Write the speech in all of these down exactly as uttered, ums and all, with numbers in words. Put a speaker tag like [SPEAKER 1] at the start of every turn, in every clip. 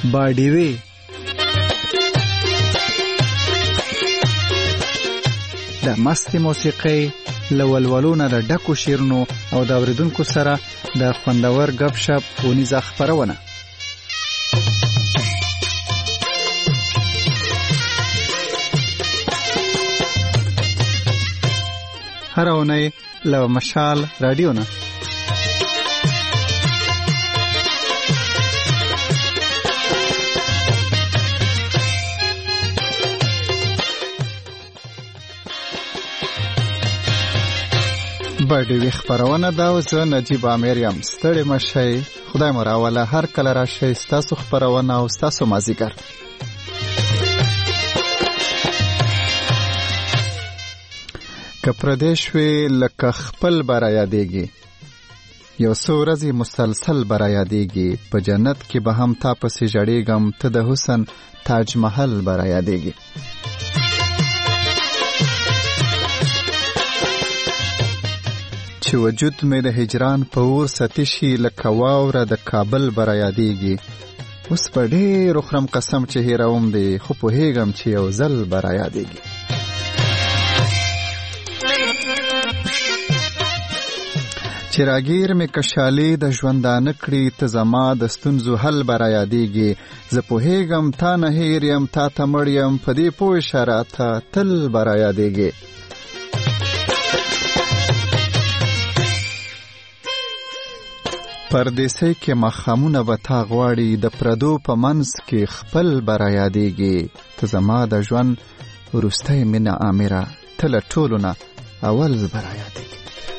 [SPEAKER 1] باډیوي د مستي موسیقۍ له ولولو نه د ډکو شیرونو او د اوریدونکو سره د خوندور غپ شپ ونیزه خپرونه. هر اونۍ له مشال رادیو نه باډیوي خپرونه دا او زه نجیب عامر یم. ستړي مشئ، خدای مو راوله. هر کله راشئ، ستاسو خپرونه او ستاسو مازیګر. که پردیش وی لکه خپل برا یادېږي، یو څو ورځې مسلسل برا یادېږي، په جنت کې به هم تا پسې ژړېږم، ته د حسن تاج محل برا یادېږي. چې وجود مې د هجران په اور ستی شي، لکه واوره د کابل برا یادېږي. اوس په ډېرو خورم قسم چې هېروم دی، خو پوهېږم چې یو ځل برا یادېږي. چې راګیر مې کشالې د ژوندانه کړي، ته زما د ستونزو حل برا یادېږي. زه پوهېږم تا نه هېر یم، تا ته مړ یم، په دې پوه شه راته تل برا یادېږي. پردیسۍ کې ماښامونه به تا غواړي، د پردو په منځ کې خپل برا یادېږي. ته زما د ژوند وروستی مینه آمره، ته له ټولو نه اول برا یادېږي.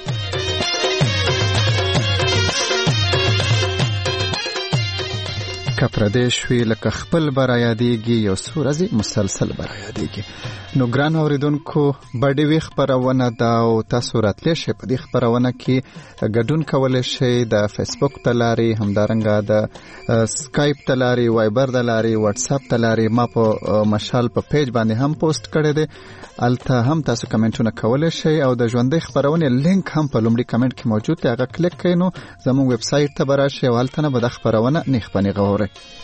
[SPEAKER 1] که پردیش وي لکه خپل برا یادېږي، یو څو ورځې مسلسل برا یادېږي. نو ګران اوریدونکو، باډیوي خپرونه دا او تاسو راتلی شئ په دې خپرونه کې ګډون کولی شئ د فیسبوک ته لارې، همدارنګه د سکایپ ته لارې، وایبر د لارې، واتساپ ته لارې. ما په مشال په پیج باندې هم پوسټ کړی دی، الته هم تاسو کمنټونه کولی شئ او د ژوندۍ خپرونې لینک هم په لومړي کمنټ کې موجود دی، هغه کلیک کړئ نو زموږ ویب سایټ ته به راشئ او هلته نه به د خپرونه نیغ په نیغه واورئ.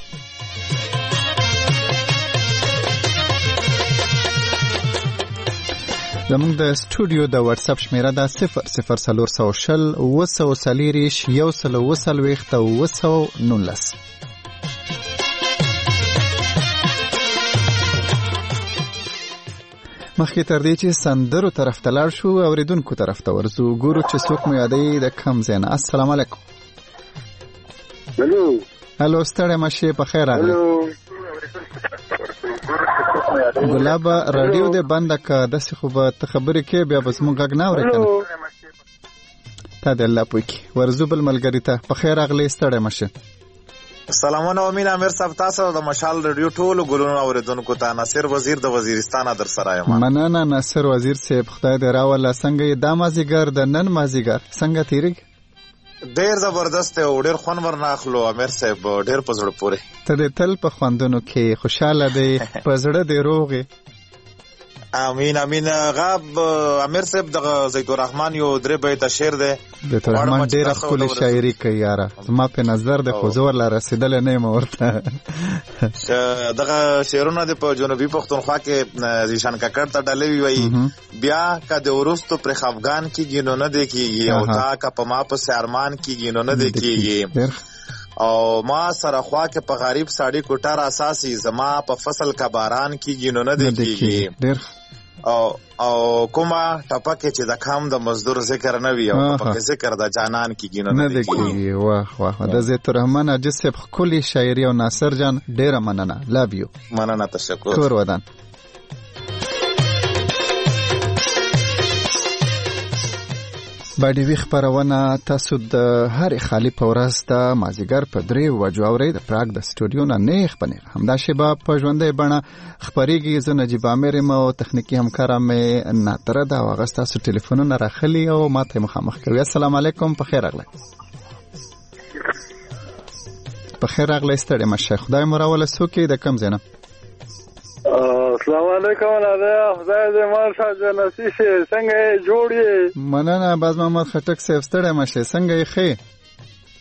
[SPEAKER 1] زمونږ د سټوډیو د واتساپ شمیره ده صفر صفر څلور سوه شل اوه سوه څلېرویشت یو سل اوه څلوېښت اوه سوه نولس. مخکې تر دې چې سندرو طرف ته لاړ شو، اوریدونکو طرف ته ورځو، ګورو چې څوک مو یادوي د کوم ځای نه. السلام علیکم.
[SPEAKER 2] هلو
[SPEAKER 1] هلو، ستړی مه شې، په خیر راغلی. ګلابه رادیو دې بنده که، داسې خو به ته خبرې کې بیا به زموږ غږ نه اورې که نه. تا دې الله پوه کړي. ورځو بل ملګري ته په خیر راغلی، ستړی مه شې.
[SPEAKER 3] سلامونه امین امیر صاحب، تاسو د مشال رادیو ټولو ګلونو اوریدونکو ته. ناصر وزیر د وزیرستان در سره یم.
[SPEAKER 1] مننه ناصر وزیر صاحب، خدای دې راوله. څنګه یې دا مازدیګر د نن مازدیګر څنګه تېرېږي؟
[SPEAKER 3] ډیر زبردست او ډیر خوند ورناخلو امیر صاحب، ډیر په زړه پورې.
[SPEAKER 1] ته دې تل په خوندونو کې خوشاله دی، په زړه دې روغ یې.
[SPEAKER 3] امین امین. غاب امیر صاحب د زید الرحمن یو درې بیته شعر دی.
[SPEAKER 1] زید الرحمن ډیره ښکلې شاعري کوي یاره، زما په نظر د خو زور لا رسېدلی نه یم ورته.
[SPEAKER 3] دغه شعرونه د په جنوبي پښتونخوا کې ذیشان کاکړ ته ډالۍ وایي، بیا که د وروستو پرې خفګان کېږي نو نه دی کېږي، او تا که په ما پسې ارمان کېږي نو نه دی کېږي، او ما سره خوا کې په غریب ساړي کوټه اساسي، زما په فصل کا باران کېږي نو نه دی کېږي، او او کومه ټپکه چې د کام د مزدور ذکر نه وي او په ذکر د جانان کېږي نو نه دی کېږي.
[SPEAKER 1] واه واه، د زید الرحمن عجز صاحب ښکلې شاعري او ناصر جان ډیره مننه. لو یو.
[SPEAKER 3] مننه، تشکر.
[SPEAKER 1] کور ودان. باډیوي خپرونه تاسو د هرې خالي په ورځ د مازدیګر په درې بجو اورئ د پراګ د سټوډیو نه نیغ په نیغ. همدا شیبه په ژوندۍ بڼه خپرېږي. زه نجیب عامر یم او تخنیکي همکاره مې ناتره ده او هغه ستاسو ټلیفونونه راخلي او ما ته یې مخامخ کوي. السلام علیکم، په خیر راغلی. په خیر راغلی، ستړی مه شئ. خدای مو راوله. څوک یې د کوم ځای نه؟
[SPEAKER 2] السلام علیکم. خدای دې مال شه جنسي شي، څنګه یې جوړ یې؟
[SPEAKER 1] مننه باز محمد خټک صاحب، ستړی مه شئ. څنګه یې ښې؟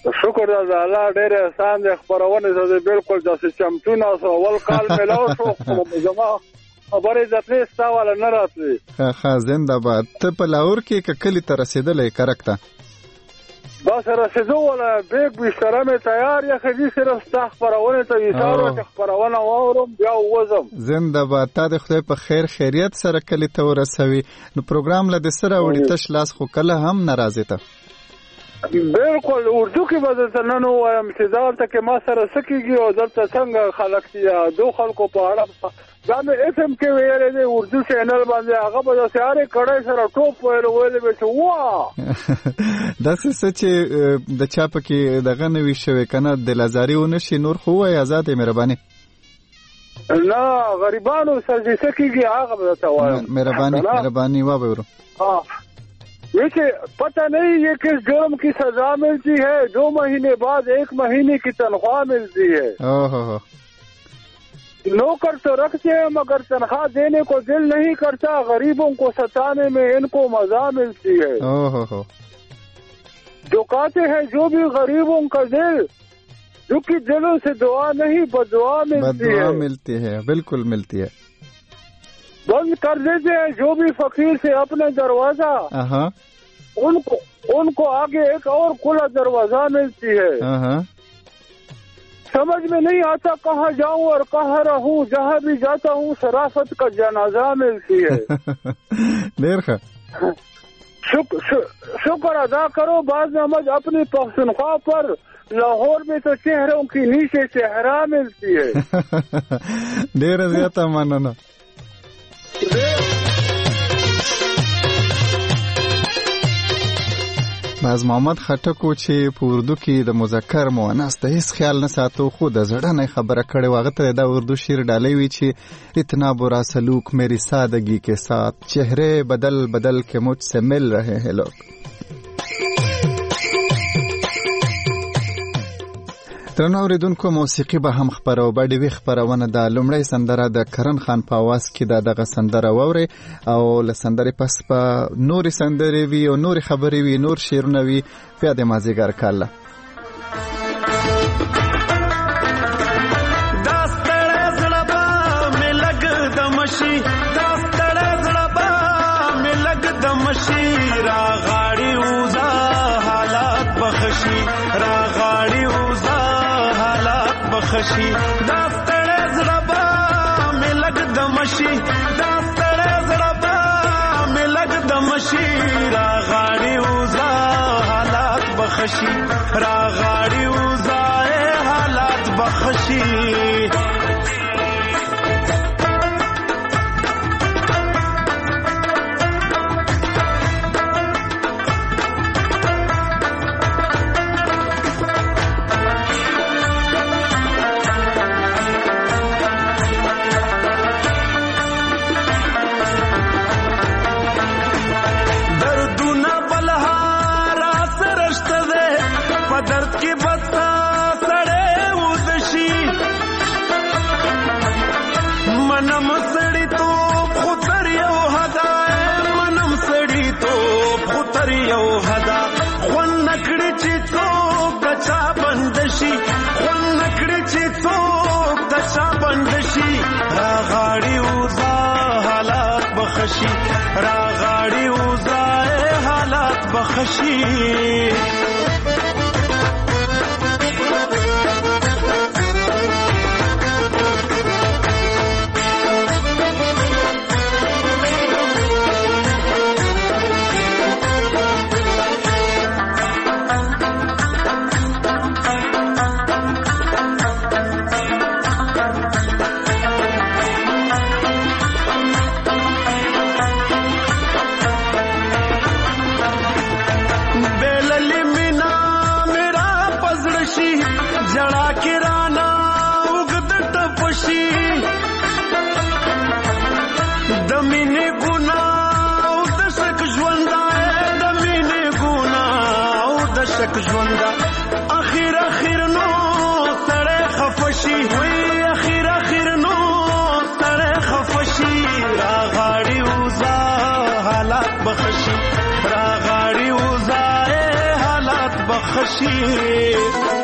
[SPEAKER 2] شکر د الله ډېر احسان دی خبرونه زه بالکل داسې چمتو ناسو اول کال ملاو شو زما خبرې ځکه ستاواله نه راتلی
[SPEAKER 1] ښه ښه زنده‌باد ته په لاهور کې کلی ته رسېدلی کرک ته
[SPEAKER 2] بس رسېدو ولا بیگ بستره مې تیار یا خدي صرف ستا خبرونه ته ایثارو چې خبرونه واورم بیا ووځم
[SPEAKER 1] زنده‌باد تا د خدای په خیر خیریت سره کلی ته ورسوي نو پروګرام له د سره وړي تش لاس خو کله هم ناراضه ته
[SPEAKER 2] بالکل اردو کې به درته نن ووایم چې دلته کې ما سره څه کېږي او دلته څنګه خلک دي دو خلکو په اړه دا مې اف ام کې ویلی دی اردو چینل باندې هغه به داسې هرې کړی سره ټوپ ویل ویلی به چې وا
[SPEAKER 1] داسې څه چې د چا پکې دغه نه وي شوی که نه دلازاري ونه شي نور خو ووایي ازاد یې مهرباني
[SPEAKER 2] نه غریبانو سره چې څه کېږي هغه به درته وایم
[SPEAKER 1] مهرباني مهرباني وابورو
[SPEAKER 2] देखिए पता नहीं ये किस जुर्म की सजा मिलती है दो महीने बाद एक महीने की तनख्वाह मिलती है
[SPEAKER 1] ओहो
[SPEAKER 2] नौकर तो रखते हैं मगर तनख्वाह देने को दिल नहीं करता गरीबों को सताने में इनको मजा मिलती है
[SPEAKER 1] ओहो
[SPEAKER 2] जो कहते हैं जो भी गरीबों का दिल दुखी दिलों से दुआ नहीं बदुआ मिलती है
[SPEAKER 1] मिलती है बिल्कुल मिलती है
[SPEAKER 2] बंद कर देते हैं जो भी फकीर से अपने दरवाजा उनको उनको आगे एक और खुला दरवाजा मिलती है समझ में नहीं आता कहाँ जाऊं और कहाँ रहूं जहाँ भी जाता हूँ शराफत का जनाजा मिलती है
[SPEAKER 1] देर खा
[SPEAKER 2] शुक्र शुक्र अदा करो बाज नमज अपनी पख्तूनख्वा पर लाहौर में तो चेहरों की नीचे चेहरा मिलती है
[SPEAKER 1] देर ज्यादा मानना باز محمد خټکو چې په اردو کې د مذکر مؤنث د هیڅ خیال نه ساتو خو د زړه نه خبره کړې واغه ته دا اردو شعر ډالۍ وی چې اتنا برا سلوک میری سادگی کے ساتھ چہرے بدل بدل کے مجھ سے مل رہے ہیں لوگ ترنو اوریدونکو موسیقي به هم خبرو باندې وی خبرونه د لومړی سندره د کرن خان په आवाज کې د دغه سندره ووري او ل سندره پس په نوري سندره وی او نوري خبري وی نور شعرونه وی په د مازیګر کاله
[SPEAKER 4] داستړه زړبا مې لګ د مشي داستړه زړبا مې لګ د مشي را غاړي وزا حالات بخشي را غاړي وزا بخشي داستړه زړبا مې لګ د مشي داستړه زړبا مې لګ د مشي را غاړي وزا حالات بخشي را غاړي وزا حالات بخشي را غاړي وزا حالات بخشي را غاړي وزا حالات بخشي ژوندا اخر اخر نو سره خفشي وي اخر اخر نو سره خفشي را غاړي وزا حالات بخشي را غاړي وزا حالات بخشي بخشي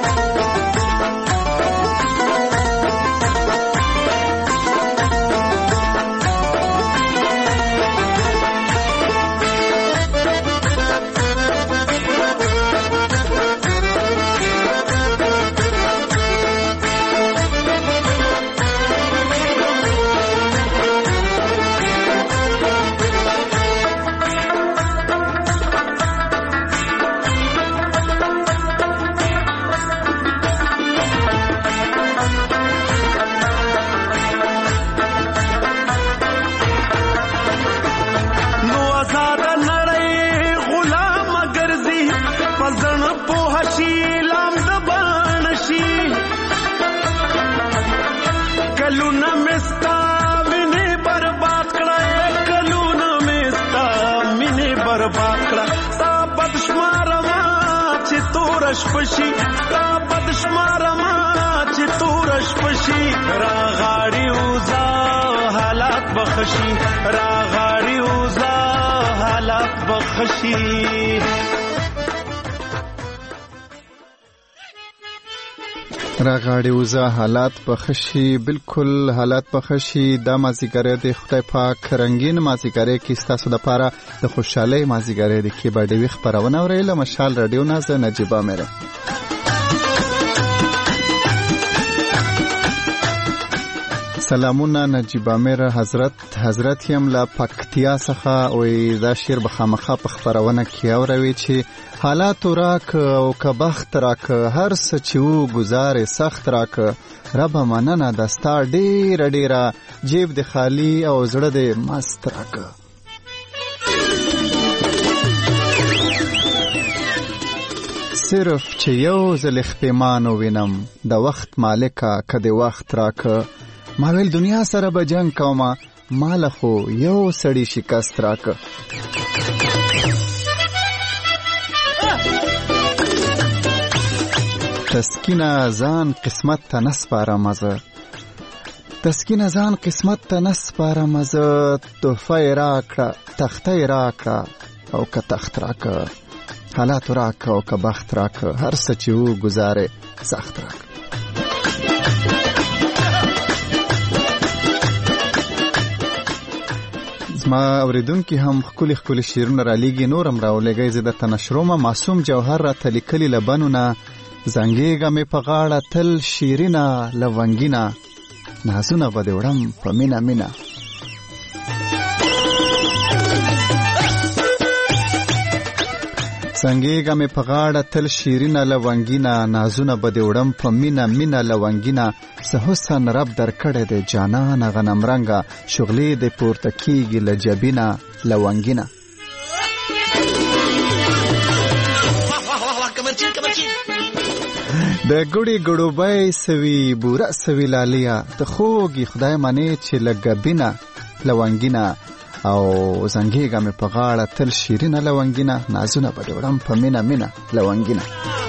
[SPEAKER 4] پشي تا بدشمار ما چې تورش پشي را غاړي وزا حالات بخشي را غاړي وزا حالات بخشي
[SPEAKER 1] را غاړي وزا حالات بخشي بالکل حالات بخشي دا مازیګری د خدای پاک رنگین مازیګری کې ستاسو د پاره د خوشحالۍ مازیګری د کې باندې وی خبرونه ورېله مشال رادیو ناز نجيبه مېره سلامونه نجيبه مېره حضرت حضرت یم لا پکتیا څخه او دا شیر بخامخه په خبرونه کې اوروي چې حالات راک او کبخت راک هر څه چې وو گزارې سخت راک رب مننه دستا ډېر ډېر جیب د خالی او زړه د مست راک صرف چې یو ځل خپېمان وینم د وخت مالکه کده وخت راک ما ویل دنیا سره به جنگ کومه مال خو یو سړی شکست راک تسکینه ځان قسمت ته نسپاره مزه تسکینه ځان قسمت ته نسپاره مزه تحفه یې راکړه تخته یې راکړه او که تخت راکړه حالات راکړه او که بخت راکړه هر څه چې وو ګزارې سخت راکړه ما اوریدونکو هم خولي خولي شیرونه را لېږي نورم راولېږي زه د تنشرومه معصوم جوهر را تلیکلي لبنونه زنګېږه مې په غاړه تل شیرینه لونګینه نازونه به دې وړم په مینه مینه زنګېږه مې په غاړه تل شیرینه لونګینه نازونه به دې وړم په مینه مینه لونګینه څه حسن رب درکړی دی جانانه غنمرنګه شغلې دې پورته کېږي له جبینه لونګینه د ګړې ګړوبی سوي بوره سوي لالیا ته خوږې خدای منې چې لږه بینه لونګینه او زنګېږه مې په غاړه تل شیرینه لونګینه نازونه به دې وړم په مینه مینه لونګینه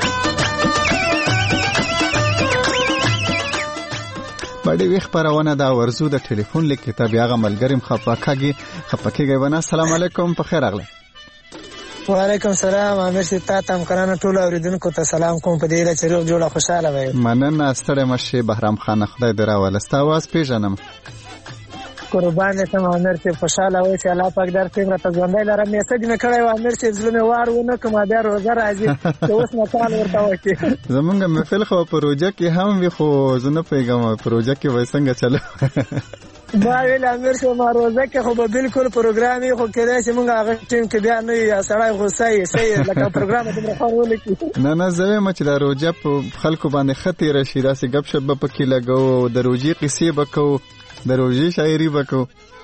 [SPEAKER 1] باندې وی خبرونه دا ورزو د ټلیفون لیک ته بیا غ ملګریم خپاکاږي خپکیږي ونه السلام علیکم په خیر اغله
[SPEAKER 5] وعلیکم السلام امیر سي تا تم کرانه ټول اوریدونکو ته سلام کوم په دې لاره چې روغ جوړه خوشاله وي
[SPEAKER 1] مننه ستړی مشه بهرام خان خدای دې راولستا واس پیژنم
[SPEAKER 5] قربان ته امیر سي خوشاله وي چې الله پاک در څنګه ته ژوندۍ لاره میسج مې کړی و امیر سي ظلم وار ونه کوم بیا روزه راځي اوس نه کال ورته وکی
[SPEAKER 1] زمونږ محفل خو پروژه کې هم وی خو زنه پیغام پروژه کې وای څنګه چلو
[SPEAKER 5] ما ویل امیر سي ما روزه کې خو به بالکل پروګرامي خو کېدای چې مونږ هغه ټیم کې بیا نه یا سړی غوسه یې صحیح لکه پروګرام دې خو ولکې
[SPEAKER 1] نه نه زه ما چې د روزه په خلکو باندې خطي راشي داسې غب شپ په کې لګو د روزي قصې بکو د روزي شاعري بکو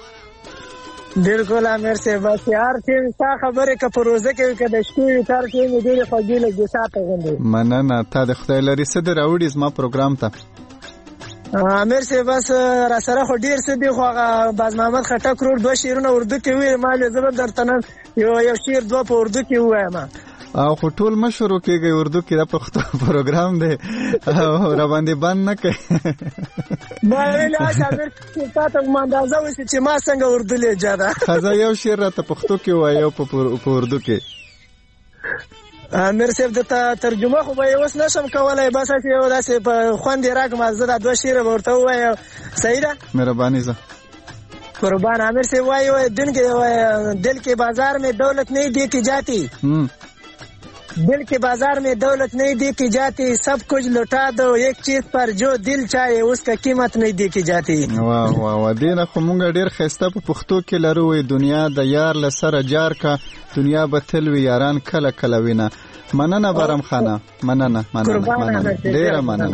[SPEAKER 5] بالکل امیر سي بس یار چې تا خبره ک په روزه کې کې د شپې تر کې مې ډېر خوږی لګي ساته غوندې
[SPEAKER 1] مننه تا د خدای لري صدر راوړې زما پروګرام ته
[SPEAKER 5] امیر سي بس را سره خو ډیر څه دی خو باز محمد خټک روډ دوه شیرونه اردو کې وی مال زبر درته یو یو شیر دوه په اردو کې وایم
[SPEAKER 1] او خو ټول مشورو کېږي اردو کې د پښتو پروګرام دی او را باندې بند نه کوي
[SPEAKER 5] ما ویل چې امیر سي تاسو ماندازه وسی چې ما څنګه اردو لهجه ده
[SPEAKER 1] خزه یو شیر را ته پښتو کې وایو په اردو کې
[SPEAKER 5] امیر صاحب د ترجمه خو به اوس نشم کولای، بس چې یو داسې په خوند یې راکړم، زه دا دوه شعر به ورته ووایم. صحیح ده؟
[SPEAKER 1] مهرباني زه
[SPEAKER 5] قربان. امیر صاحب وایي دن के दिल के बाजार में दौलत नहीं देखी जाती, दिल के बाजार में दौलत नहीं देखी जाती, सब कुछ लुटा दो एक चीज पर जो दिल चाहे उसका कीमत नहीं देखी जाती.
[SPEAKER 1] واه واه واه دینه خو مونږ ډیر خسته په پښتو کې لرو، دنیا د یار لسره جار کا، دنیا به تل وی یاران کله کله وینه. مننه برم خانه، مننه مننه مننه ډیره مننه.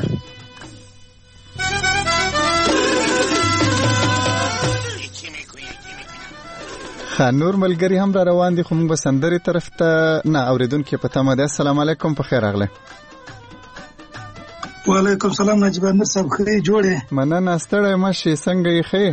[SPEAKER 1] نور ملګری هم را روان دي، خو موږ به سندرې طرف ته نه اوریدونکي په تمه ده. السلام علیکم، په خیر راغله.
[SPEAKER 6] وعلیکم السلام نجیب امیر صاحب، خې جوړې؟
[SPEAKER 1] مننه ستړی مشي، څنګه یې ښې؟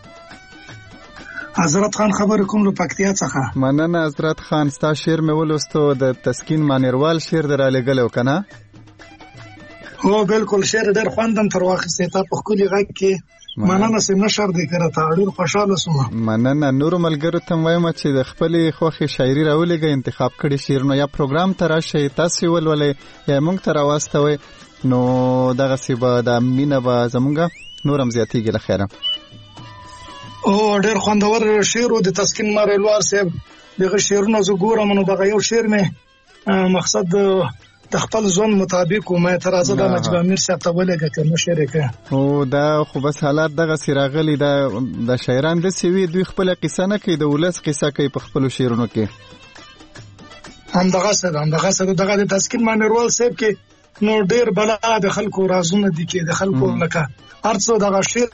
[SPEAKER 6] حضرت خان خبر کوم له پکتیا څخه.
[SPEAKER 1] مننه حضرت خان، ستا شعر مې ولوستو، د تسکین مانیروال شعر در لګلو کنه؟
[SPEAKER 6] هو بالکل، شعر ډېر خوندم تر واخیسته، تا په خولي غږ کې مننه سم نشر دې کړه، تا ډېر خوشاله سوم.
[SPEAKER 1] مننه. نور ملګرو ته وایم چې د خپل خوخي شاعري راولېږي، انتخاب کړي شعرونه یا پروګرام ته راشي، تاسو ولولې یا موږ ته راوستوي، نو دغه سی به د مینه به زمونږ نورم زیاتېږي. له خیره
[SPEAKER 6] او ډېر خوندور شعر د تسکین مانیروال صاحب دغه شعرونه زه ګورم، نو دغه یو شعر مې مقصد د خپل ځون مطابق او مې ترازه د نجیب امیر صاحب ته ولګه کنه شعر کې.
[SPEAKER 1] او دا خو بس حالات دغه سیراغلی دا د شاعران د سوي دوی خپل قصه نه کوي، د ولس قصه کوي په خپل شعرونو کې.
[SPEAKER 6] هم دغه سره هم دغه سره دغه د تسکین مانیروال صاحب کې نو ډېر بلا د خلکو رازونه دي کې د خلکو لکه هرڅو دغه شعر.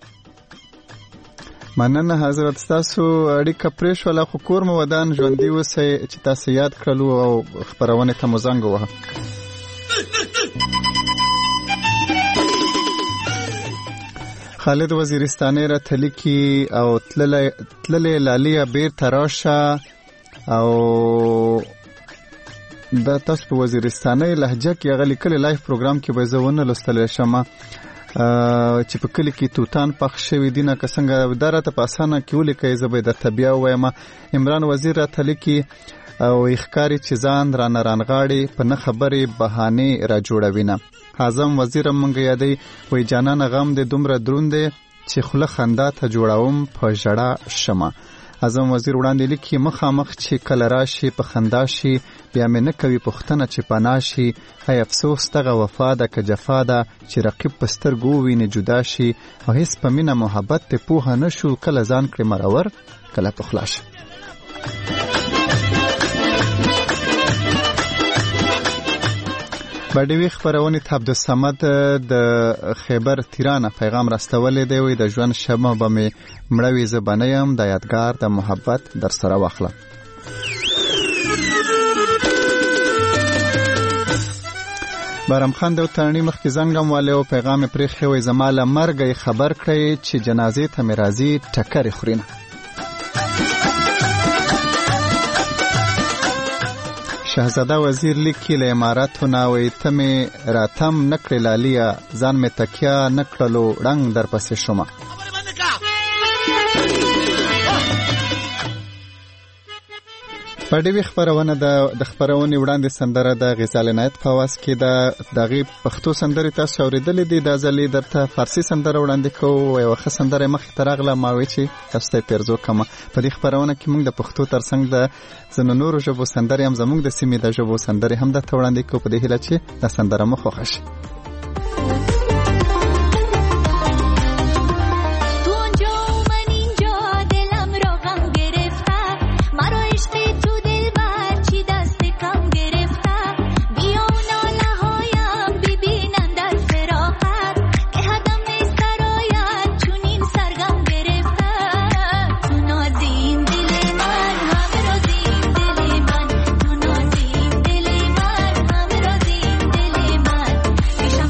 [SPEAKER 1] مننه حضرت، تاسو اړیکه پرېښ ولا خو کور مو ودان ژوندي اوسئ چې تاسو یاد کړلو او خپرونې ته مو زنګ ووهه. خالد وزیرستاني راته لیکي او تللی لاليه بیرته راشه، او دا تاسو په وزیرستاني لهجه کې هغه لیکلي لایف پروګرام کې به زه ونه لوستلی شم چې په کلی کې توتان پخ شوي دي، نه که څنګه دا راته په اسانه کې ولیکئ، زه به درته بیا ووایم. عمران وزیر راته لیکي او ښکاري چې ځان رانه رانغاړي، په نه خبرې بهانې را جوړوینه. اعظم وزیر مونږ یادوي، وایي جانانه غم دې دومره دروند دی چې خوله خندا ته جوړوم په ژړا شمه. اعظم وزیر وړاندې لیکي مخامخ چې کله راشي په خندا شي، بیا مې نه کوي پوښتنه چې پناه شي. ای افسوس دغه وفا ده که جفا ده چې رقیب په سترګو ووینې جدا شي، او هیڅ په مینه محبت ته پوهه نه شو، کله ځان کړې مرور کله په خلا شي. بډوي خبرونه ته عبدالصمد د خیبر تیرانه پیغام راستولې دی، وي د ژوند شمه به مې مړوي زه به نه یم، د یادګار د محبت در سره واخله. بارم خان د وطني مخکې زنګم والي او پیغام پرې خوي زما له مرګ خبر کړی چې جنازې ته مې راځي ټکر خورینه. شهزاده وزیر لیکي له اماراتونه، وایي ته مې راتم نکړې لاليه، ځان مې تکیا نکړلو ړنګ در پسې شومه. په ډېوې خبرونه د خبرونې وړاندې سندره د غزال عنایت په اواز کې د دغې پښتو سندرې تاسو اورېدلې دي. دا ځلې درته فارسي سندره وړاندې کوو، یوه ښه سندره مخې ته راغله، ما وایي چې تاسو ته یې پیرزو کړمه. په دې خبرونه کې موږ د پښتو تر څنګ د ځینو نورو ژبو سندرې هم زموږ د سیمې د ژبو سندرې هم درته وړاندې کوو، په دې هیله چې دا سندره مو خوښه شي.
[SPEAKER 7] Isha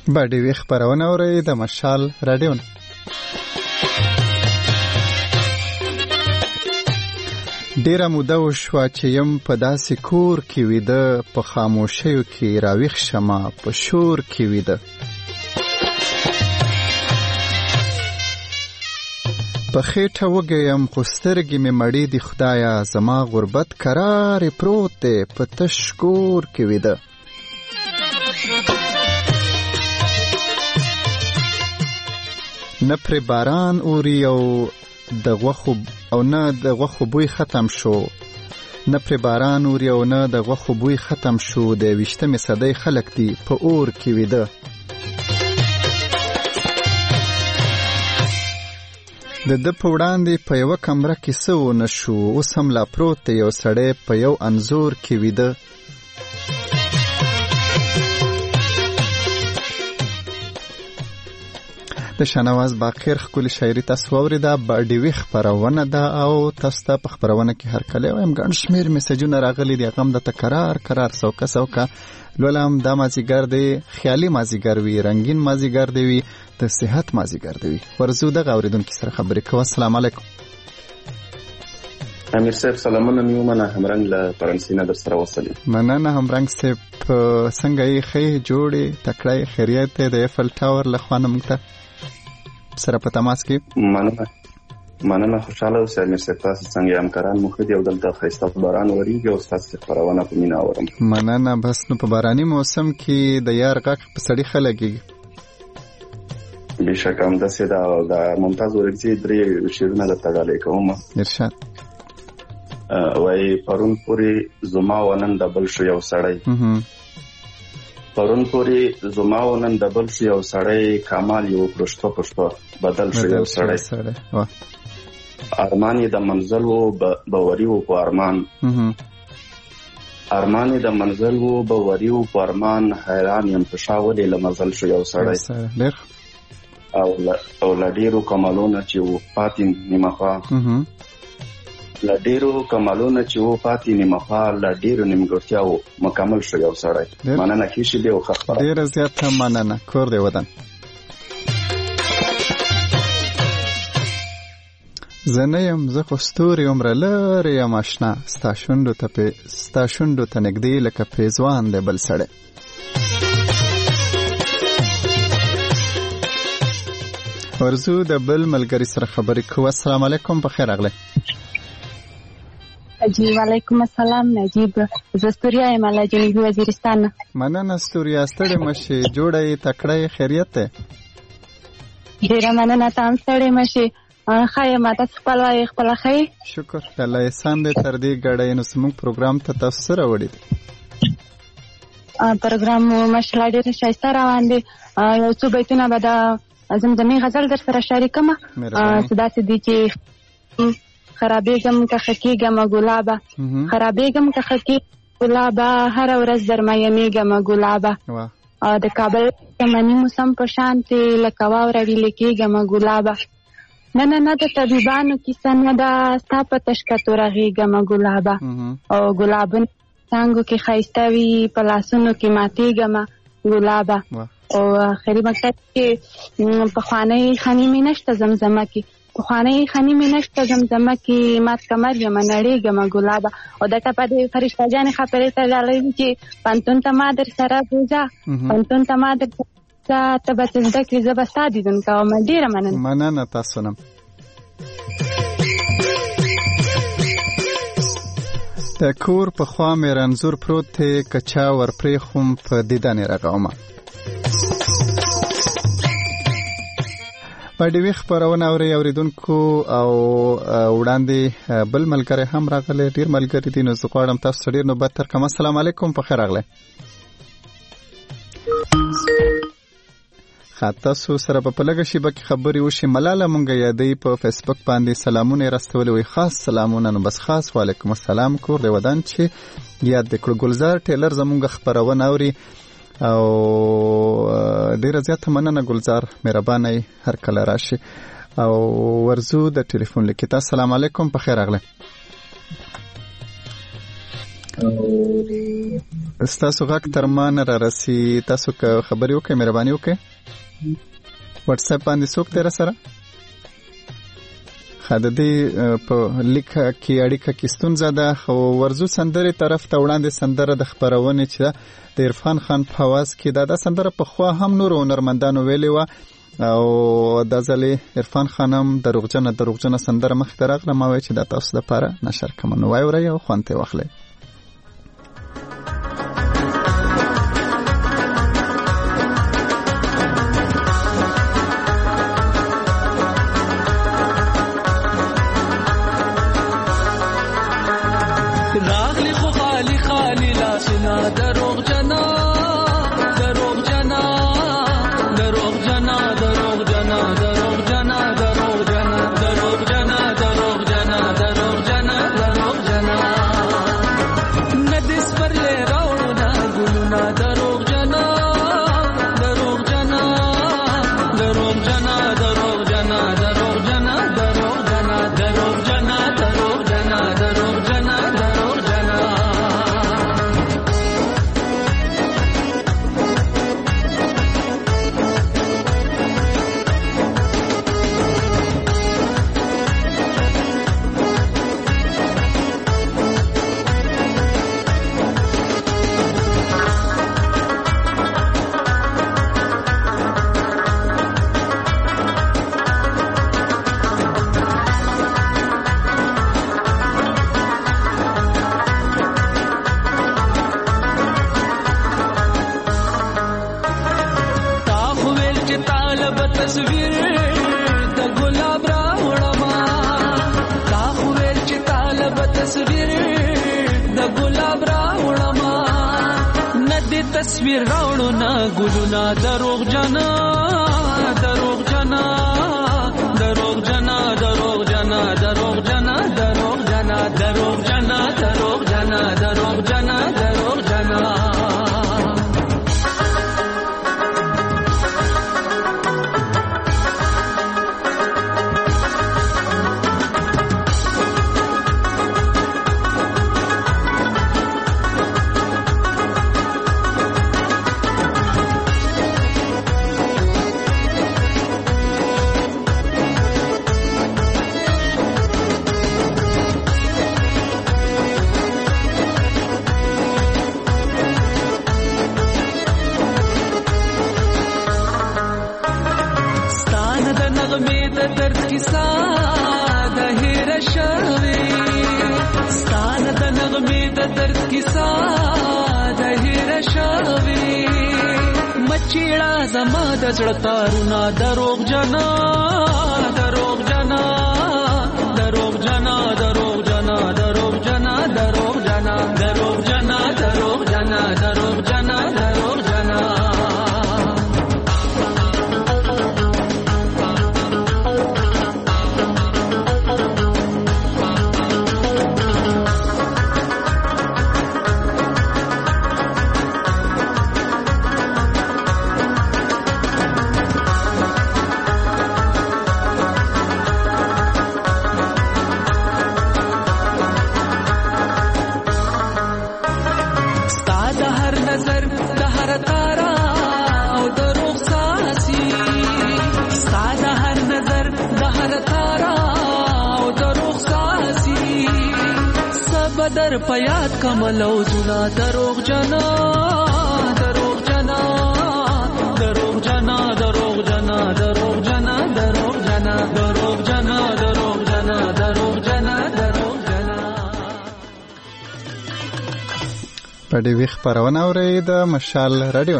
[SPEAKER 1] باډي وی خبرونه اوري د مشال رادیو. ډیره موده وشوه چې یم په داسې کور کې ویده، په خاموشیو کې راویښ شمه، په شور کې ویده. په خېټه وږی یم خو سترګې مې مړې دي خدایه، زما غربت کرار پروت دی په تش کور کې ویده. نه پرې باران اوري او د غوښو او نه د غوښو بوی ختم شو، نه پرې باران اوري او نه د غوښو بوی ختم شو. د یویشتمې صدۍ خلک دي په اور کې ویده. د ده په وړاندې په یوه کمره کې څه ونه شو، اوس هم لا پروت دی یو سړی په یو انځور کې ویده. د شاهنواز باقر ښکلې شاعري تاسو واورېده. باډي وی خپرونه ده او تاسو ته په خپرونه کې هرکلی وایم. ګڼ شمېر میسجونه راغلي دي، هغه هم درته کرار کرار سوکه سوکه لولم. دا مازدیګر دی، خیالي مازدیګر وي، رنګین مازدیګر دی وي، د صحت مازدیګر دی وي. ورځو دغه اورېدونکي سره خبرې کوو. السلام علیکم.
[SPEAKER 7] امیر صاحب سلامونه مې ومنه، همرنګ له فرانسې نه در سره وصل یم.
[SPEAKER 1] مننه همرنګ صاحب. څنګه یې ښې جوړې تکړه خیریت دی؟ د ایفل ټاور له خوا نه موږ ته سره په تماس کې.
[SPEAKER 7] مننه مننه خوشاله اوسئ امیر صاحب. تاسو څنګه همکاران مو ښه دي او دلته ښایسته باران وریږي او ستاسو خپرونه په مینه اورم.
[SPEAKER 1] مننه. بس نو په باراني موسم کې د یار غږ په سړي ښه لګېږي.
[SPEAKER 7] بېشکه همداسې ده. او د ممتاز اورکزي درې شعرونه درته ډالۍ کوم.
[SPEAKER 1] ارشاد.
[SPEAKER 7] وایي پرون پورې زما و نن د بل شو یو سړی، پرون پورې زما و نن د بل شو یو سړی، کمال یو پرشتو پشتو بدل شو یو سړی. ارمان یې د منزل و باوري و په ارمان، ارمان یې د منزل و باوري و په ارمان، حیران یم په شا ولې له مزل شو یو سړی. او له ډېرو کمالونه چې و پاتې نیمه خوا، له ډېرو کمالونه چې و پاتې نیمه خوا، له ډېرو نیمګړتیاو مکمل شو یو سړی. مننه کیشي دی او ښه خبره.
[SPEAKER 1] ډېره زیاته مننه. کور دی ودان. زه نه یم، زه خو ستوري عمره لرې یم اشنا، ستا شونډو ته ستا شونډو ته نږدې لکه پیزوان دی بل سړی. ورځو د بل ملګري سره خبرې کوو. السلام علیکم. په خیر راغلی.
[SPEAKER 8] جی وعلیکم السلام. نجیب زه ستوریا یم له جنوبي وزیرستان.
[SPEAKER 1] مننه ستوریا. ستړې مه شې، جوړه یې تکړه یې خیریت دی؟
[SPEAKER 8] ډېره مننه. ته هم ستړې مه شې. ښه یم. تاسو خپل وایئ خپله ښه یې؟
[SPEAKER 1] شکر الله احسان دی. تر دې ګډه نو زموږ پروګرام ته تاسو څه راوړي دي؟
[SPEAKER 8] پروګرام ماشاءالله ډېر ښایسته روان دی. یو څو بیتونه به د زمزمې غزل در سره شریکمه. څه داسې دي چې خرابېږم که ښه کېږم ګلابه، خرابېږم که ښه کېږم ګلابه، هره ورځ در میینېږم ګلابه. د کابل چمني موسم په شانتې لکه واوره ویلې کېږم ګلابه. نه نه نه د طبیبانو کیسه نه ده، ستا په تشکتو رغېږم ګلابه. او ګلابونه څانګو کې ښایسته وي، په لاسونو کې ماتېږم ګلابه. او آخري مقصد کې پخوانۍ خاني مې نشته زمزمه کې، پخوانۍ خاني مې نشته زمزمه کې، مات کمر یم نړېږم ګلابه. او دلته په دې فرشته جانې خبرې ته ډالۍ چې پوهنتون ته ما در سره بوځه، پوهنتون ته ما در سره ته به څه زده کړې، زه به ستا دیدن کوم. ډېره مننه.
[SPEAKER 1] مننه تاسو نه. د کور په خوا مې رنځور پروت دی، که چا ورپرېښوم په دیدن یې رغومه. باډي وی خپرونه اوري اورېدونکو. او وړاندې بل ملګری هم راغلی. ډېر ملګري دي نو زه غواړم تاسو ډېر نوبت درکړم. السلام علیکم. په خیر راغلی. تاسو سره په لږه شیبه کې خبرې وشي. ملاله مونږ یادوي په فیسبوک باندې سلامونه یې راستولي وي. خاص سلامونه. نو بس خاص وعلیکم السلام. کور دی ودان چې یاد د کړو. ګلزار ټیلر زمونږ خپرونه اوري او ډیره زیاته مننه ګلزار. مهربانه هر کله راشي. او ورزو د ټلیفون لیکي. السلام علیکم. په خیر راغلی. ستاسو غږ تر ما نه را رسي. تاسو که خبرې وکړئ مهرباني وکړئ. واتس اپ باندې څوک دی را سره؟ ښه د دې په لیکه کې اړیکه کې ستونزه ده. خو ورځو سندرې طرف ته وړاندې سندره د خپرونې چې د عرفان خان په اواز کې ده. دا سندره پخوا هم نورو هنرمندانو ویلې وه او دا ځل عرفان خان هم دروغجنه دروغجنه سندره مخې ته راغله. ما وایي چې دا تاسو دپاره نشر کړم، نو واورئ او خوند ترې واخلئ.
[SPEAKER 9] تصویر راوړو نه ګلونه دروغ جنا دروغ جنا دروغ جنا دروغ جنا دروغ جنا دروغ جنا دروغ جنا دروغ جنا دروغ جنا دروغ جنا زما د زړه تارونه دروغ جنا دروغ جنا دروغ جنا دروغ جنا دروغ جنا دروغ جنا دروغ جنا دروغ جنا دروغ جنا دروغ جنا در پیاد کمل او زنا دروغ جنا دروغ جنا دروغ جنا دروغ جنا دروغ جنا دروغ جنا دروغ جنا دروغ جنا دروغ جنا دروغ جنا
[SPEAKER 1] په دې وخت پرونه اوري د مشال رادیو.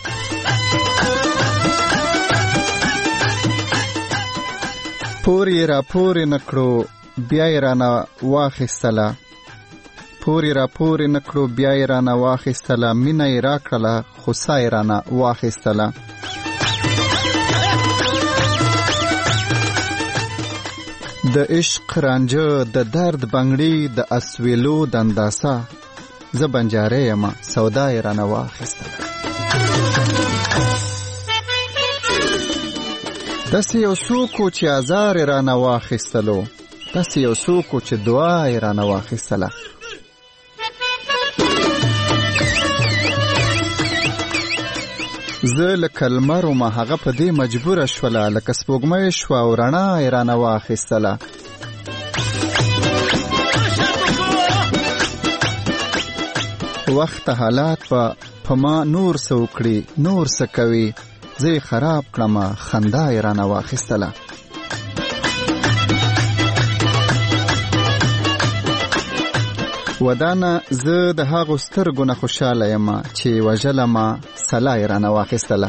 [SPEAKER 1] پوری را پوری نکړو بیا یې رانه واخیستله پوری را پوری نکړو بیا یې رانه واخیستله مینه یې راکړله خو سا یې رانه واخیستله د عشق رانجه د درد بنګړي د اسویلو د انداسه زه بنجاره یم سودا یې رانه واخیستله داسې یو څوک چې ازار یې رانه واخیستلو داسې یو څوک چې دعا یې رانه واخیستله زه لکه لمر وم هغه په دې مجبوره شوله لکه سپوږمۍ شوه او رڼا یې رانه واخیستله وخت حالات په په ما نور څه وکړي نور څه کوي زه یې خراب کړمه خندا یې رانه واخیستله ودانه زه د هغو سترګو نه خوشحاله یم چې وژلمه سلا یې رانه واخیستله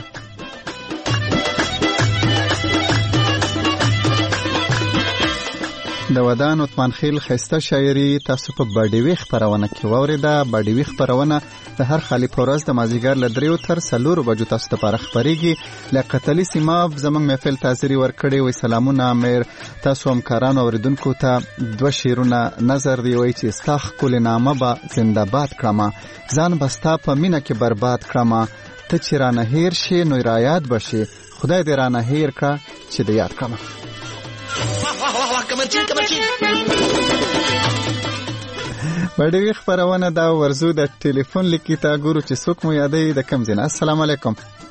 [SPEAKER 1] د ودان عثمان خیل ښایسته شاعري تاسو په باډیوي خپرونه کې واورېده. باډیوي خپرونه د هر خالي په ورځ د مازدیګر له دریو تر څلورو بجو تاسو دپاره خپرېږي. له قتلي سیماب زموږ محفل ته حاضري ورکړې وایي سلامونه امیر تاسو همکارانو اورېدونکو ته دوه شعرونه نظر دی وایي چې ستا ښکلې نامه به زنده‌باد کړمه ځان به ستا په مینه کې برباد کړمه ته چې رانه هیر شې نو رایاد به شې خدای دې رانه هیر کړه چې د یاد کړمه. باډیوي خپرونه دا ورزو د ټلیفون لیکي ته ګورو چې څوک مو یادوي د کوم ځای نه. السلام علیکم.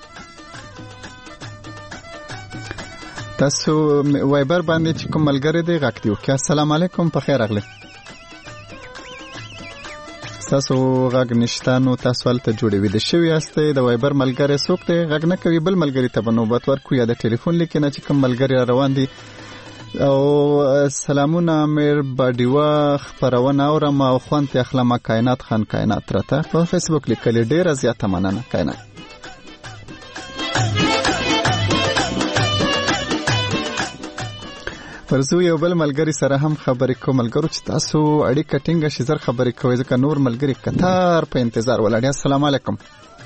[SPEAKER 1] تاسو وایبر باندې چې کوم ملګری دی غږ دی وکړئ. السلام علیکم په خیر راغلی. تاسو غږ نشته نو تاسو هلته جوړې ویده شوي یاستئ. د وایبر ملګری څوک دی غږ نه کوي بل ملګري ته به نوبت ورکړو یا د ټلیفون لیکي نه چې کوم ملګري را روان دي. او سلامونه امیر باډیوه خپرونه اورم او خوند ته اخلمه کائنات خان کائنات راته په فیسبوک لیکلي ډېره زیاته مننه کائنات. ورزو یو بل ملګری سره هم خبرې کوم ملګرو چې تاسو اړیکه ټینګه شي زر خبرې کوئ ځکه نور ملګري کتار په انتظار ولاړ دي. السلام علیکم.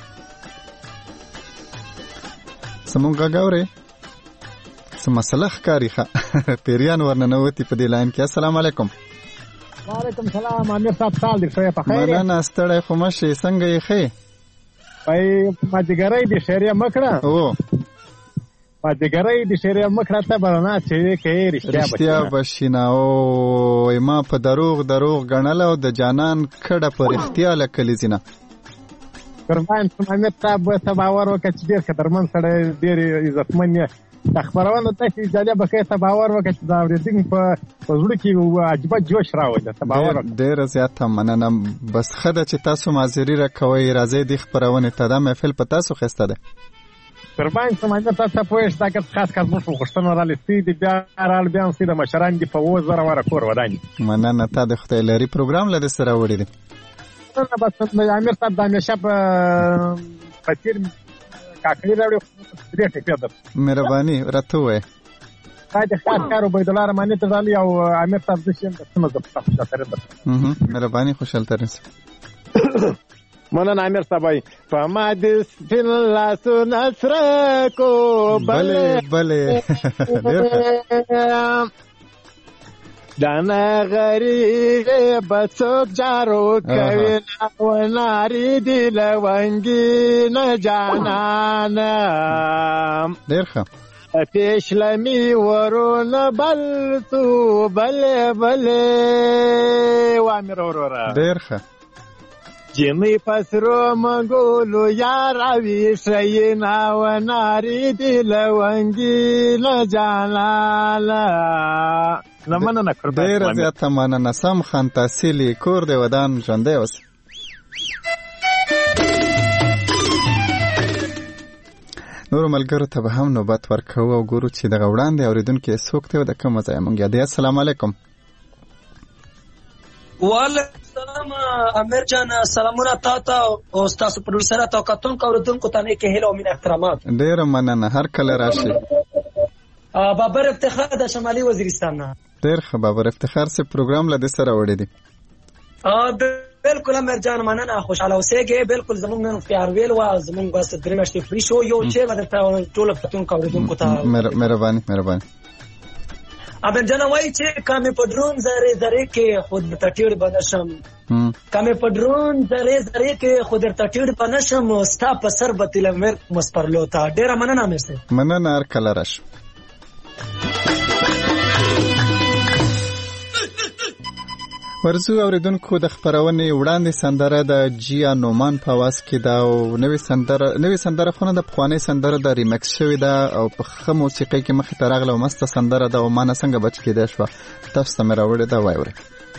[SPEAKER 1] سمون غږ اورئ څه مسله ښکاري ښه پیریان ورننوتي په دې لاین کې. السلام علیکم.
[SPEAKER 10] وعلیکم سلام امیر صاحب سال دې ښه په خیر.
[SPEAKER 1] مننه ستړی خو مه شې څنګه یې ښې؟
[SPEAKER 10] وایي مازدیګری دې شعريه مه کړه
[SPEAKER 1] او
[SPEAKER 10] مازدیګری دې شعريه مه کړه ته به رڼا چې کوې
[SPEAKER 1] رښتیا به شي نه. او ما په دروغ دروغ ګڼله او د جانان کډه په رښتیا له کلیزي نه.
[SPEAKER 10] قربان شم امیر صاحب ته باور وکړه چې ډېر قدرمن سړی ډېر عزتمن یې. د خپرونه تاسې جالب بخیر ته باور وکړه چې د اورېدونکي په زړه کې عجیبه جوش راولي. ته باور وکړه.
[SPEAKER 1] ډېره زیاته مننه. بس ښه ده چې تاسو معذري راکوئ راځئ دې خپرونې ته. دا محفل په تاسو ښایسته دی.
[SPEAKER 10] قربان شم امیر صاحب ته پوه شته که خاص کار زموږ په غوښتنه رالیستي دي بیا رال بیا هم سي د مشران دي په اووه زره واره کور وداني.
[SPEAKER 1] مننه تا د خدای لري پروګرام له دې سره وړی دی.
[SPEAKER 10] بس امیر صاحب د همیشه په تېر کاکړي راوړي دې ټیپې در
[SPEAKER 1] مهرباني راته ووایه.
[SPEAKER 10] دا د خاص کار عبیدالله رحماني ته ډالۍ او امیر صاحب زه شیم د سیمه زه په خوشحالترین در
[SPEAKER 1] مهرباني خوشحالترین
[SPEAKER 10] مننه امیر صاحب وایي په ما دې سپین لاسونه سره کو
[SPEAKER 1] بلې بلې
[SPEAKER 10] دانا غریب بڅوک جارو کوي نو ناری دی لونګي نه جانانا
[SPEAKER 1] ډېر ښه
[SPEAKER 10] پیشلمی ورونه بل تو بلې بلې وامر ورورا
[SPEAKER 1] ډېر ښه
[SPEAKER 10] جمی پسرو منګولو یاراوي شي نو ناری دی لونګي نه جانانا مننه
[SPEAKER 1] ډېره زیاته مننه. سم خان تحصیلي کور دی ودان ژوندی اوسه. نورو ملګرو ته به هم نوبت ورکوو او ګورو چې دغه وړاندې اورېدونکي څوک دی او د کومه ځایه مونږ یادوي. السلام علیکم.
[SPEAKER 11] وعلیکم السلام امیر جان سلامونه تا ته او ستاسو پروډوسر ته او کتونکو اورېدونکو ته نیکې هیلې او مینه احترامات.
[SPEAKER 1] ډېره مننه هر کله راشي.
[SPEAKER 11] بابر افتخار د شمالي وزیرستان نه.
[SPEAKER 1] ډېر ښه بابر افتخار سے پروګرام له دې سره وړی دی.
[SPEAKER 11] بالکل امیر جان مننه خوشاله اوسېږئ. بالکل زموږ نن پیارویل وه زموږ بس درې میاشتې فري شو یو چیر به درته ټولو کتونکو اورېدونکو ته
[SPEAKER 1] مهرباني مهرباني.
[SPEAKER 11] امیر جان وایي چې که مې په ډرون ذرې ذرې کې خو درته ټیړ به نه شم که مې په ډرون ذرې ذرې کې خو درته ټیړ به نه شم ستا په سر به تلمر مسپرلو ته. ډېره مننه امیر صاحب.
[SPEAKER 1] مننه هر کله راشم. ورزو اوریدونکو د خبرونه وړاندې سندره د جیا نومان په واس کې دا او نوې سندره نوې سندره خونه د پخوانی سندره د ریمیکس شوی دا او په خه موسیقي کې مخې ته راغله او مست سندره د او مان څنګه بچ کېده شو تاسو ته مې راوړې دا وایوري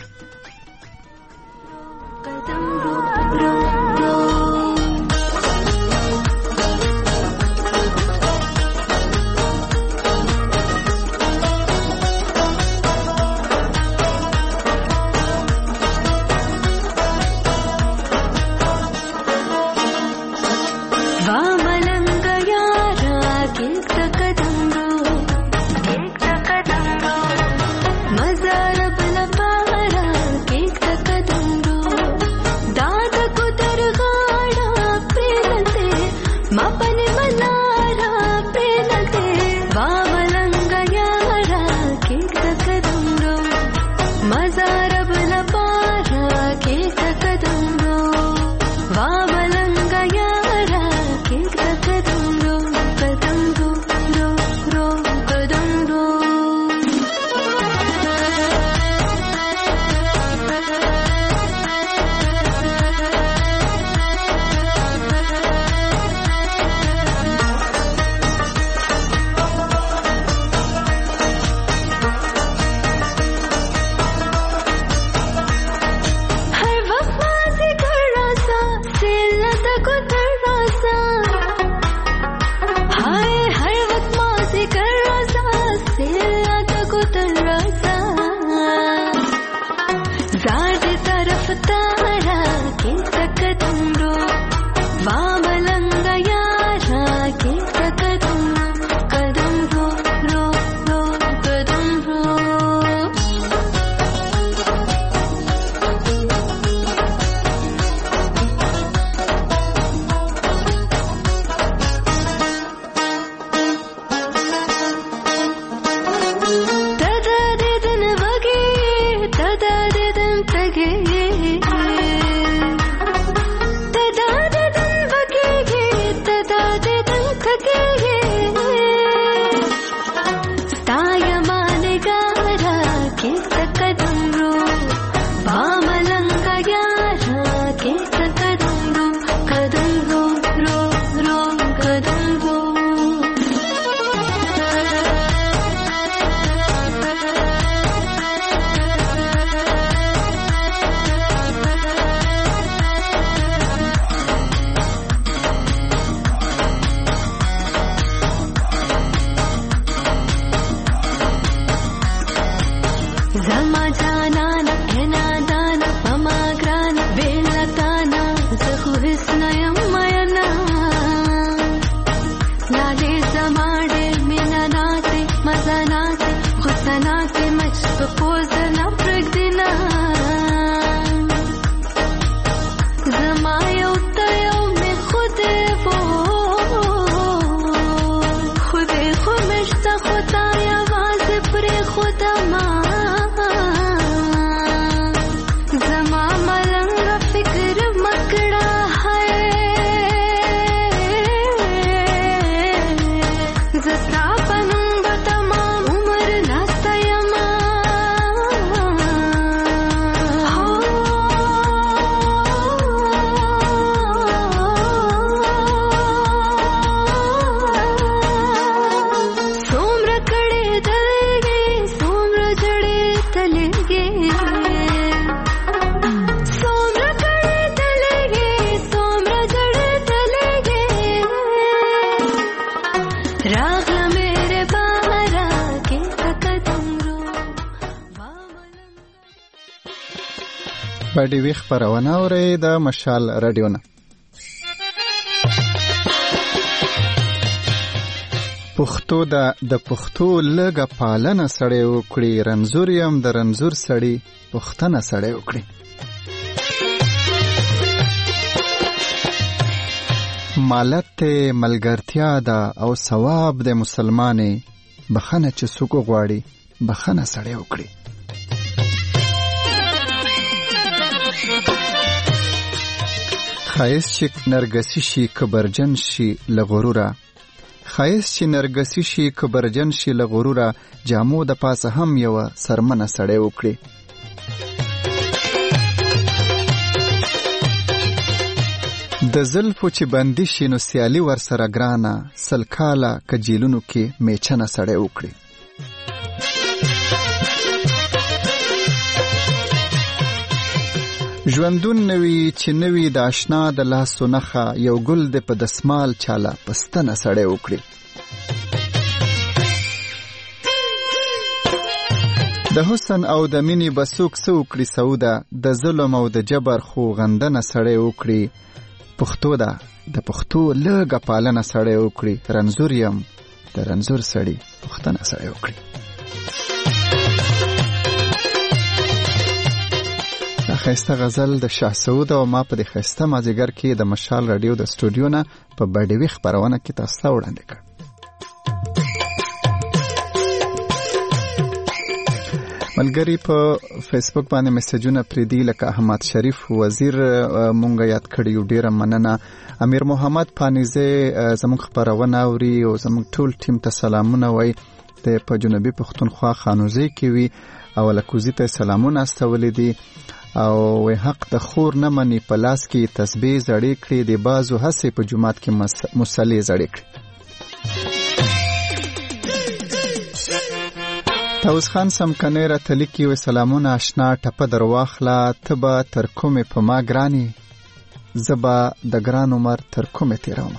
[SPEAKER 1] باندې وی خبرونه اوري د مشال رادیو نه پښتو د د پښتو لګه پالنه سړی وکړي رنزور یم د رنزور سړی پښتنه سړی وکړي مالت ملګرتیا ده او ثواب د مسلمانې بخنه چې څوک غواړي بخنه سړی وکړي خایس چې نرګسی شي کبرجن شي لغروره خایس چې نرګسی شي کبرجن شي لغروره جامو د پاسه هم یو سرمنه سړی وکړي د زلفو چې بندي شي نو سیالي ورسره ګرانه، سل کاله که جیلونو کې میچنه سړی وکړي. ژوندون نوي چې نوي د آشنا د لاسو نښه، یو ګل د په دسمال چاله پستنه سړی وکړي. د حسن او د مینې بسوک څه وکړي سوده، د ظلم او د جبر خو غندنه سړی وکړي. پښتو ده د پښتو لږه پالنه سړی وکړي. رنځور یم د رنځور سړي پوښتنه سړی وکړي. دا ښایسته غزل د شاه سعود او ما په دې ښایسته مازدیګر کې د مشال راډیو د سټوډیو نه په بډوي خپرونه کې تاسو ته وړاندې کړ. ملګری په فیسبوک باندې میسجونه پریدي، لکه احمد شریف وزیر مونږ یاد کړیو، ډیره مننه. امیر محمد پانیزه زموږ خبرونه اوري او زموږ ټول ټیم ته سلامونه وای. د په جنوبي پښتونخوا خانوزي کې وی او لکوزي ته سلامونه استولې دي او حق د خور نه مني، په لاس کې تسبیح زړې کړې، د بازو هسې په جماعت کې مصلي زړې کړې. تاوس خان سمکنه را تلیکی و سلامون آشنا، ټپه در واخلا تبا تر کومې په ما ګرانی، زبا د ګران عمر تر کومې تیروم.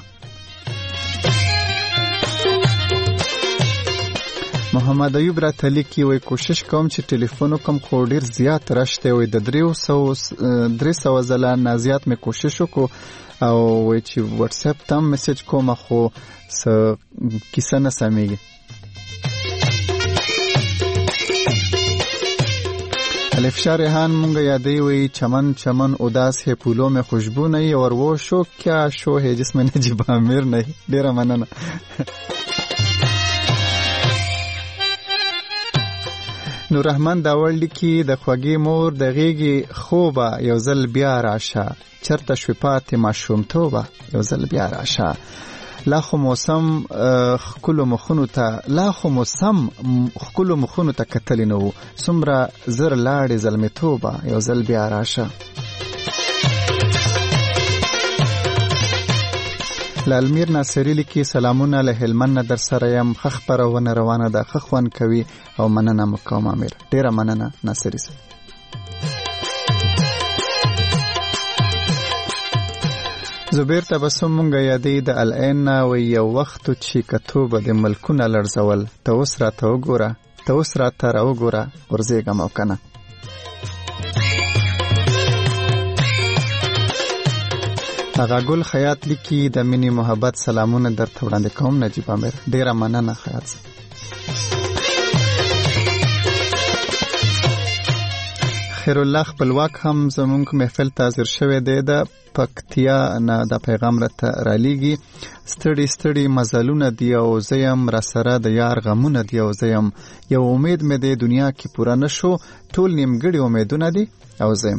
[SPEAKER 1] محمد ایوب را تلیکی و کوشش کوم چې ټلیفون کوم خو ډیر زیات راشته و، د دریو سو درې سو زله نه زیات مې کوشش وکړو او و چې واتس اپ تم میسج کوم خو س کیسه نه سمېږي. الفشار ریحان مونږ یادی وی چمن چمن اداس ہے پھولوں میں خوشبو نہیں اور وہ شو کیا شو ہے جس میں نجیب عامر نہیں. ډیره مننه. نور رحمان داول لیکي د خوږی مور د غیږی خوبه یو ځل بیا راشه، چرته شو پاتې ماشومتوبه یو ځل بیا راشه. لا خو موسم خکلو مخونو ته لا خو موسم خکلو مخونو ته کتلی نو، څومره زر لاړې زلمیتوبه یو ځل بیا راشه. لالمیر ناصری لیکي سلامونه له هلمند در سره یم، ښه خپرونه روانه ده، ښه خوند کوي او مننه مکوم امیر. ډیره مننه ناصری صاحب. زبیر تبسم مونږ یادې د العین و یو وخت چې کتوبه د ملکونه لړزول، ته اوس راته وګوره ته اوس راته راوګوره ورځېږم او کنه. هغه ګل خیاط لیکي د مینې محبت سلامونه درته وړاندې کوم نجیب عامر. ډیره مننه خیاط. خیر الله خپلواک هم زمونږ محفل ته حاضر شوی دی، د پکتیا نه د پیغام راته رالیږي. ستړي ستړي مزلونه دی او زیم را سره د یار غمونه دی او زیم، یو امید مې د دنیا کې پوره نشو، ټول نیمګړي امیدونه دي او زیم.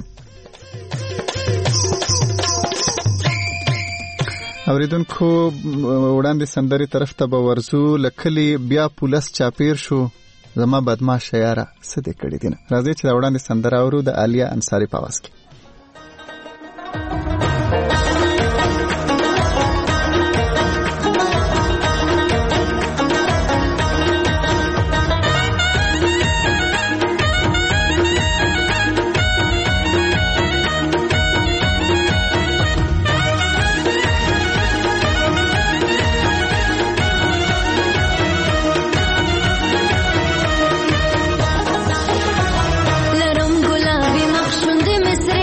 [SPEAKER 1] اوریدونکو وړاندې سندري طرف ته به ورزو، لکلی بیا پولیس چاپیر شو، زما بدمعاش یاره څه دې کړي دي نه. راځي چې دا وړاندې سندره اورو د عالیه انصاري په آواز کې.
[SPEAKER 12] لرم گلابی مخشوند مصر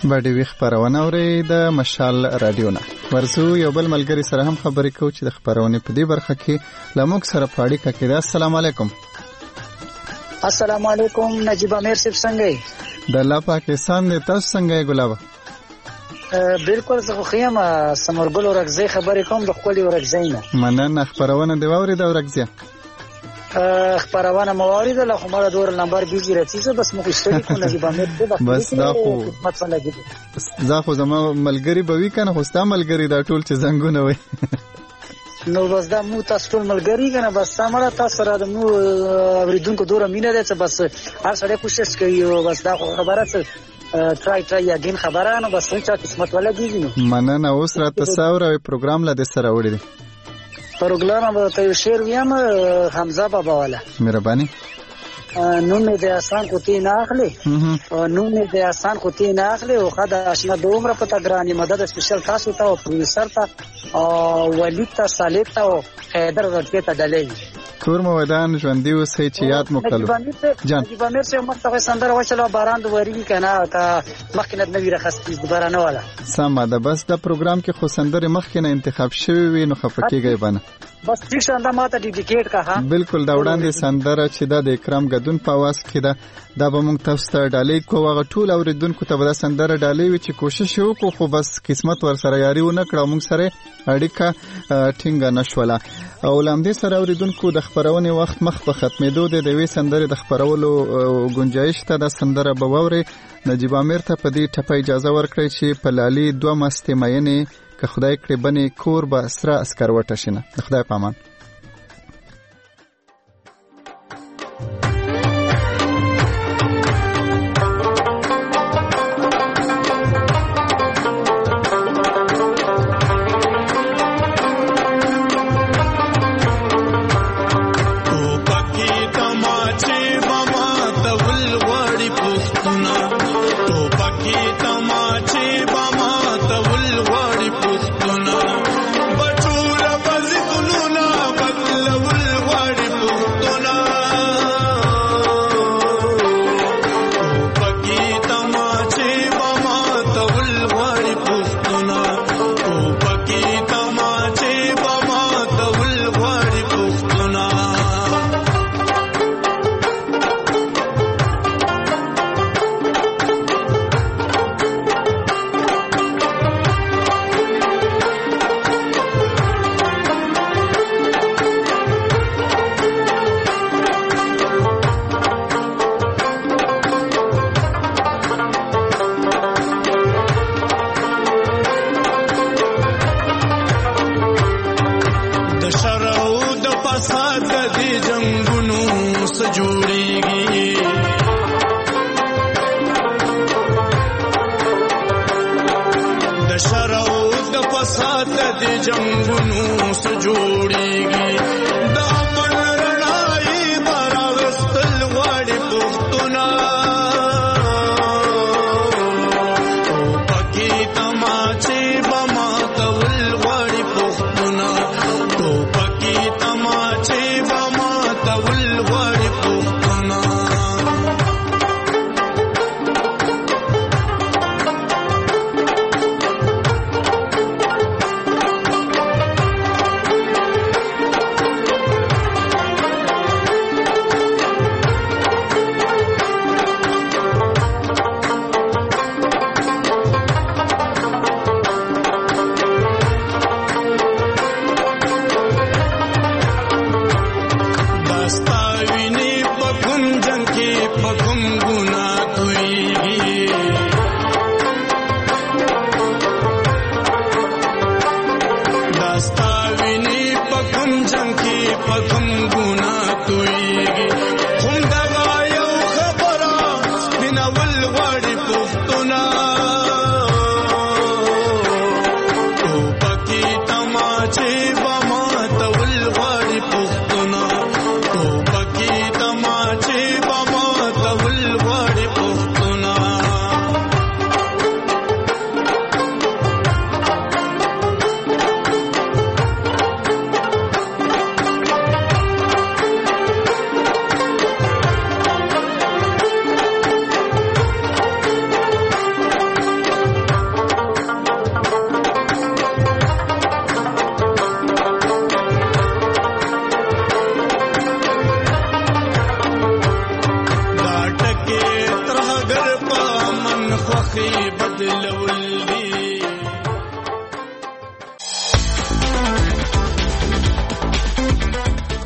[SPEAKER 1] باندې وی خبرونه اوري د مشال رادیو نه ورزو یو بل ملګری سره هم خبرې کوو چې د خبرونه په دې برخه کې لموږ سره پاړی کې دا. السلام علیکم.
[SPEAKER 12] السلام علیکم نجیب امیر صاحب څنګه
[SPEAKER 1] د الله پاکستان د تاسو څنګه ګلابه؟
[SPEAKER 12] بالکل زه خو یم سمرګل ورغزي خبرې کوم د خپل ورغزي نه.
[SPEAKER 1] مننه خبرونه دی ووري د ورغزي.
[SPEAKER 12] خبرونه موارد له خمره دور نمبر بیجی رسیدو بس مو استری کو نجیب امیر د
[SPEAKER 1] بس دا خو زه خو زما ملګری بوي کنه خو ستا ملګری دا ټول چې زنګونه وي
[SPEAKER 12] نو بس دا مو تاسو ټول ملګری کنه بس سمره تاسو را د مو اوریدونکو دوره مینه ده بس هر سړی کوشش کوي بس دا خبره څه ترای ترای اگین خبره نو بس څنګه قسمت ولا دیږي.
[SPEAKER 1] مننه اوس را تصور او پروګرام لا د سره وړي دي
[SPEAKER 12] پروګرام به ته شعر ویم حمزه بابا والا
[SPEAKER 1] مهرباني.
[SPEAKER 12] نو مې د آسان کوتی نه اخلي نو مې د آسان کوتی نه اخلي او خدای آشنا د عمر په تګرانی مدد سپیشل تاسو ته او پروډوسر ته او ولید ته صالح ته او حیدر ورته ته دلې
[SPEAKER 1] کور مو ودان ژوندۍ اوسې چې یاد مو کړو
[SPEAKER 12] جان نجیب امیر سره مخته سندره وچلو باران د وری کنه تا مخکنه د نوی رخصتي د باران والا
[SPEAKER 1] سم ده بس د پروګرام کې خو سندره مخکنه انتخاب شوی وي نو خفکیږي بنه
[SPEAKER 12] بس ټیک شاندا ماته ډیډیکیټ کا ها
[SPEAKER 1] بالکل دا وړاندې سندره چې د اکرام غدون په واس کې دا دا به موږ تاسو ته ډالۍ کوو هغه ټول اوریدونکو ته به سندره ډالۍ وي چې کوشش وکړو خو بس قسمت ور سره یاري و نه کړو موږ سره اړیکه ټینګه نشوله او لامدې سره اوریدونکو د خبرونه وخت مخ په ختمېدو د دوی سندره د خبرولو گنجائش ته د سندره به ووري. نجیب امیر ته په دې ټپه اجازه ورکړي چې په لالي دوه مستمعینې که خدای کړي بني کور به سره اسکر وټه شینه. خدای پامان.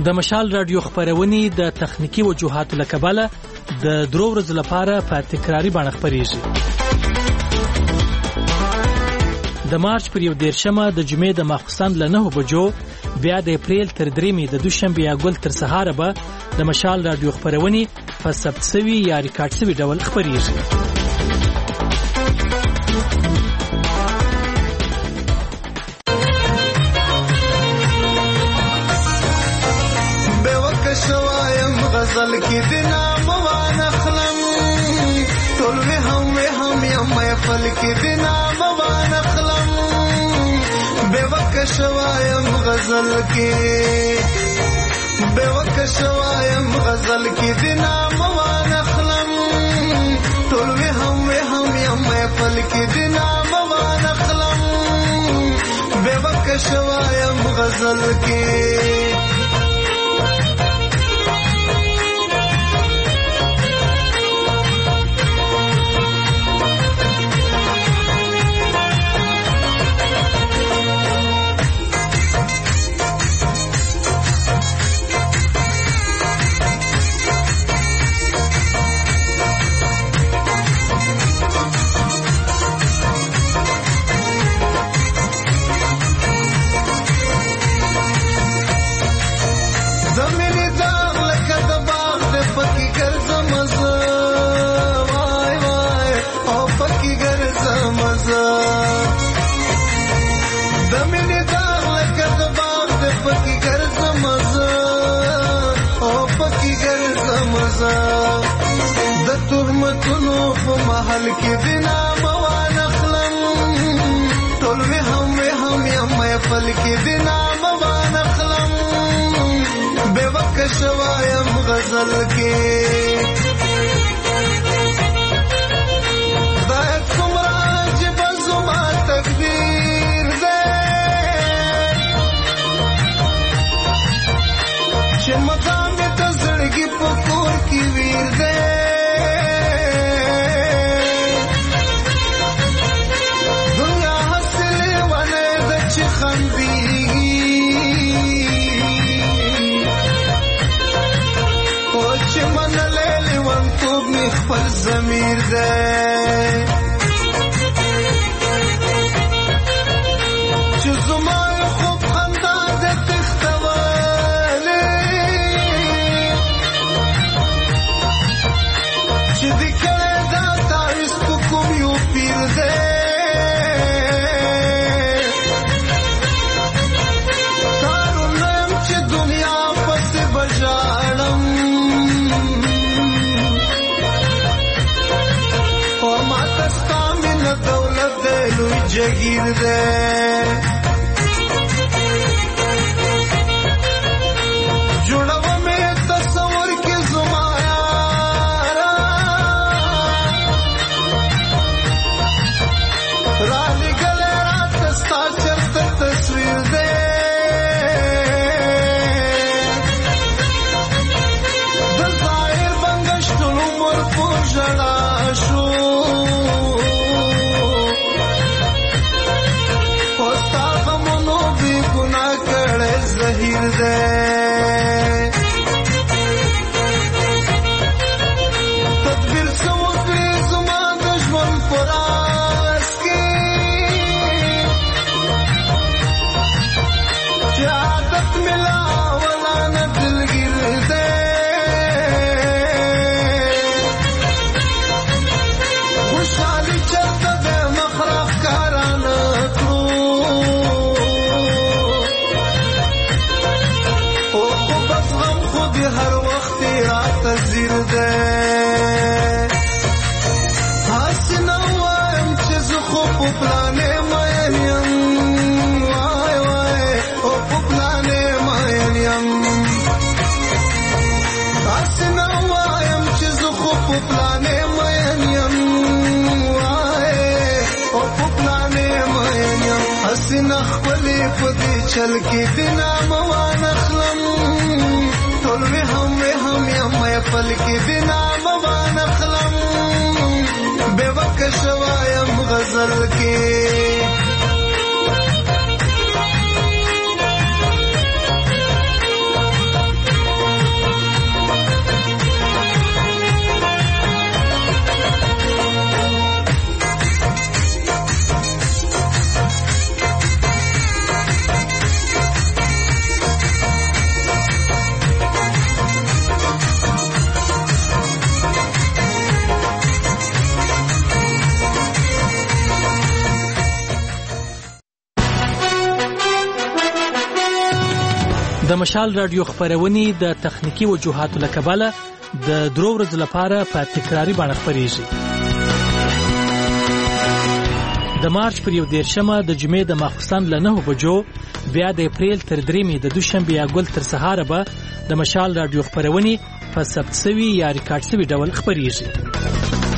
[SPEAKER 13] د مشال رادیو خبرونه د تخنیکی وجوهاتو لکباله د درو ورځې لپاره په تکراری باندې خبريږي. د مارچ پر یو دیرشمه د جمعې د ماخوستان له نه بجو بیا د اپریل تر دریمې د دوشنبه یا ګل تر سهار به د مشال رادیو خبرونه په ثبت شوی یا ریکارډ شوی ډول خبريږي.
[SPEAKER 4] غزل کی دنا موان اخلم ټول وه هم وه هم یم محفل کی دنا موان اخلم بے وک شوایم غزل کی بے وک شوایم غزل کی دنا موان اخلم ټول وه هم وه هم یم محفل کی دنا موان اخلم بے وک شوایم غزل کی محل کی دنا موان اخلم ټول وه هم وه هم یم محفل کی دنا موان اخلم بے وک شوایم غزل کی زائد کمرا جب زما تقدیر دے چې مقام ته زړګي پکور کی ویر دے خپل ضمیر دے چې زما خوب خندا دې تختواله چې دې کړه دا تاریخ کوم یو پیر دے کارونم چې دنیا پس بجاړم دولت دے لوی جگیر دے جوڑو میں تصور کی زمایارا رالی گلے رات ستا چرت تصویر دے دظاہر بنگشت العمر پوشڑا شو ظهیر دے تدبیر سوکری زما دشمن پراس کی جادت ملا ولا نہ دلگیر دے خوشحالی چلتا دے مخرف کارانا ہر وقت رات زیر دے حسنا وایم چې زه خو په پلانې مین یم وای وای او په پلانې مین یم حسنا وایم چې زه خو په پلانې مین یم وای او په پلانې مین یم حسنا خپلې په دې چل کې دنا موان اخلم ټول وه هم وه هم یم محفل کی دنا موان اخلم بے وک شوایم غزل کی
[SPEAKER 13] د مشال رادیو خبرونې د تخنیکی وجوهاتو له کبله د درو ورځې لپاره په تکراری بڼه خبرېږي. د مارچ پر یو دیرشمه د جمعې د ماخوستن له نهو بجو بیا د اپریل تر دریمې د دوشنبې یا ګل تر سهاره به د مشال رادیو خبرونې په ثبت شوي یا ریکارډ شوي ډول خبرېږي.